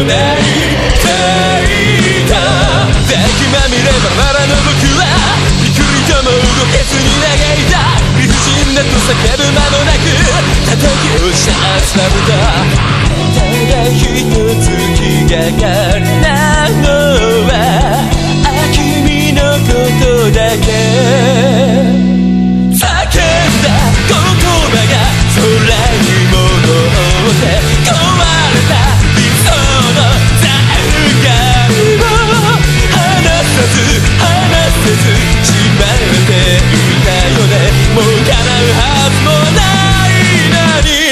泣いた抱きまみればバラの僕はびくりとも動けずに嘆いた理不尽だと叫ぶ間もなく叩き落ちたアスファルトただ一つ気がかりなのは君のことだけ叫んだ言葉が空に戻って壊れた理想の残骸を離さず離せずしまっていたよねもう叶うはずもないのに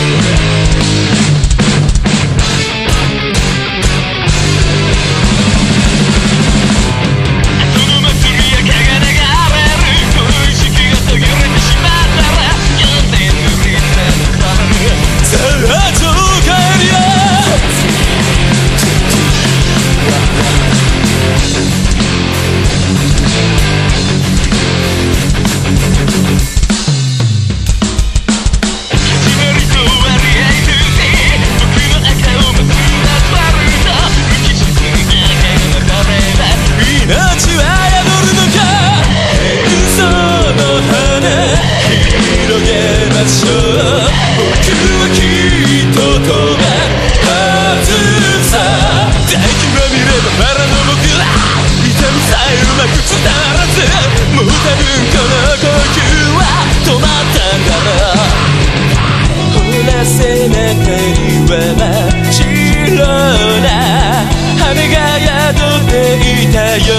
もう多分この呼吸は止まったんだろうほら背中には真っ白な羽が宿っていたよ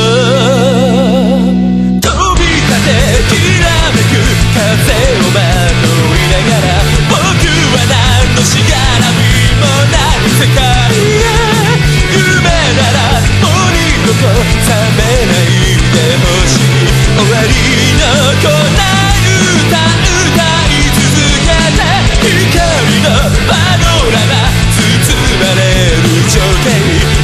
飛び立てきらめく風をまといながら僕は何のしがらみもない世界へ夢ならもう二度と覚めないでほしい終わりの来ない歌歌い続けて光のパノラマ包まれる情景